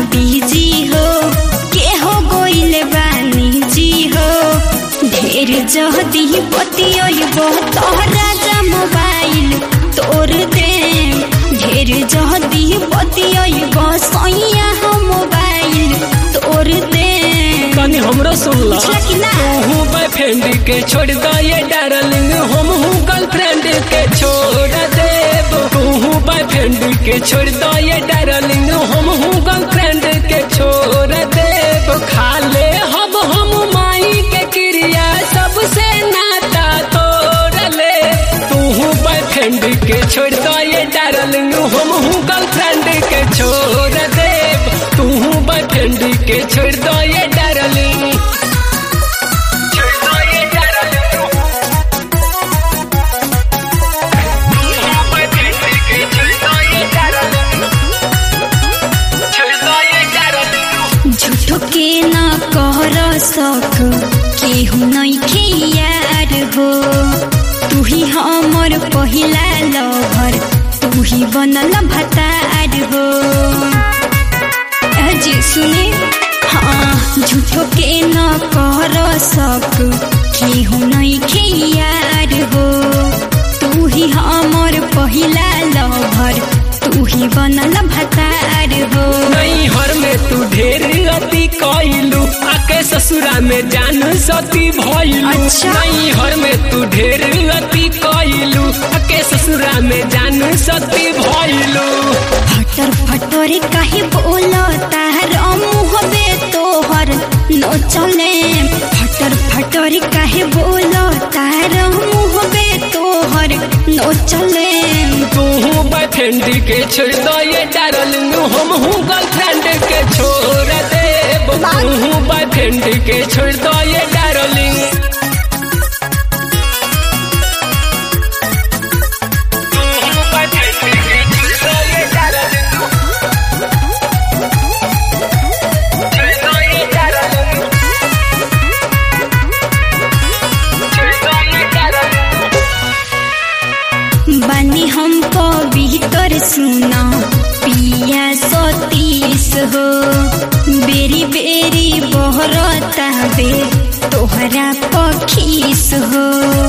busy हो के हो गोइले बानी जी हो ढेर जहदी बतियबो तोहरा जा मोबाइल तोड़ दे ढेर जहदी बतियबो सैया हो मोबाइल तोड़ दे कनी हमरो सुनला तू बॉयफ्रेंड के छोड़ द ये डार्लिंग हम गर्लफ्रेंड के छोड़ देब तू बॉयफ्रेंड के छोड़ द ये डार्लिंग हम गर्लफ्रेंड के छोड़ देब खा ले हम माई के क्रिया सबसे नाता तोड़ ले तू बॉयफ्रेंड के छोड़ द ये डार्लिंग हम गर्लफ्रेंड के छोड़ देब तू बॉयफ्रेंड के छोड़ द ये डार्लिंग के ना कहर सख केहू नइखे यार हो तू ही हमर पहिला लवर तू ही बनल भतार हो जी सुने हाँ झूठो के ना कहर सख केहू नइखे यार हो तू ही हमर पहिला लवर तू ही बनल भतार हो नहीं हर में तू ढेर अति कइलू आके ससुरा में जान सती भइलू नहीं हर में तू ढेर अति कइलू आके ससुरा में जान सती भइलू फटर फटर काहे बोलो तार मुँह बे तोहर नो चले फटर फटर काहे बोलो तार मुँह बे तोहर नो चले तू बॉयफ्रेंड के छोड़ दो ये डार्लिंग हम गर्लफ्रेंड के छोड़ देब तू बॉयफ्रेंड के छोड़ दो ये डार्लिंग बानी हमको भीतर सुना पिया सतीश हो बेरी बेरी बहरता बे तोहरा पखीस हो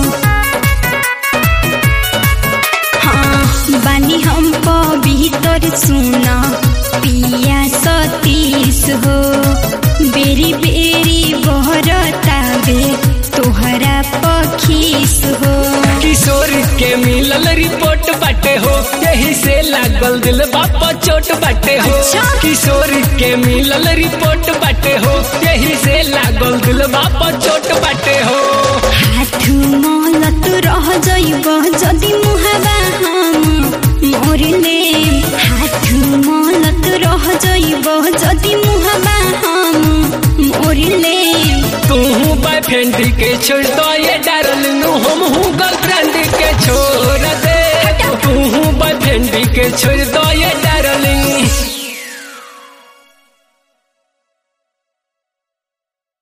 हाँ बानी हमको भीतर सुना पिया सतीश हो बेरी बेरी बहरता बे तोहरा पखीस हो किशोर के मिलल रिपोर्ट बाटे हो यही से लागल दिल बापा चोट बाटे हो किशोर के मिलल रिपोर्ट बाटे हो यही से लागल दिल बापा चोट बाटे हो हाथ मलत रह जइब जदि मुहाबा हम मोरले हाथ मलत रह जइब जदि मुहाबा हम मोरले तू बॉयफ्रेंड के छोड़ दो ये डार्लिंग हम गर्लफ्रेंड के छोड़ दे तू बॉयफ्रेंड के छोड़ दो ये